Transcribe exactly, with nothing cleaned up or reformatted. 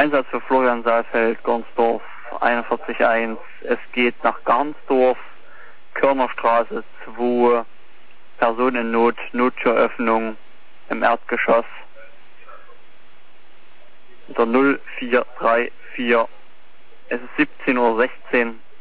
Einsatz für Florian Saalfeld, Gornsdorf einundvierzig eins. Es geht nach Garnsdorf, Körnerstraße zwei, Person in Not, Nottüröffnung im Erdgeschoss. Unter null vier drei vier. Es ist siebzehn Uhr sechzehn.